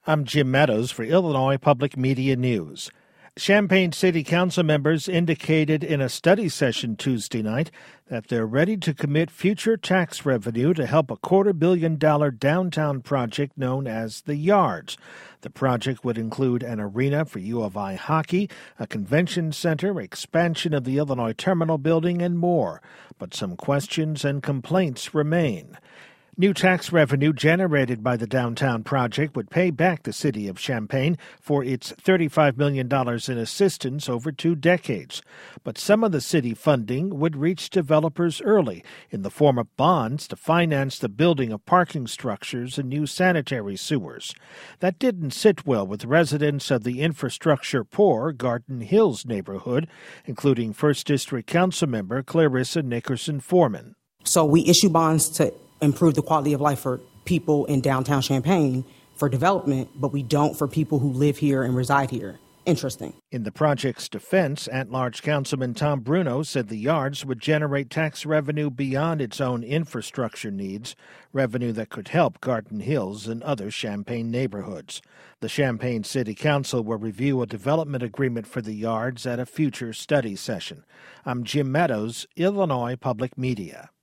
I'm Jim Meadows for Illinois Public Media News. Champaign City Council members indicated in a study session Tuesday night that they're ready to commit future tax revenue to help a $250 million downtown project known as The Yards. The project would include an arena for U of I hockey, a convention center, expansion of the Illinois Terminal building, and more. But some questions and complaints remain. New tax revenue generated by the downtown project would pay back the city of Champaign for its $35 million in assistance over 2 decades. But some of the city funding would reach developers early in the form of bonds to finance the building of parking structures and new sanitary sewers. That didn't sit well with residents of the infrastructure-poor Garden Hills neighborhood, including 1st District Councilmember Clarissa Nickerson Foreman. So we issue bonds to improve the quality of life for people in downtown Champaign for development, but we don't for people who live here and reside here. Interesting. In the project's defense, at-large Councilman Tom Bruno said the Yards would generate tax revenue beyond its own infrastructure needs, revenue that could help Garden Hills and other Champaign neighborhoods. The Champaign City Council will review a development agreement for the Yards at a future study session. I'm Jim Meadows, Illinois Public Media.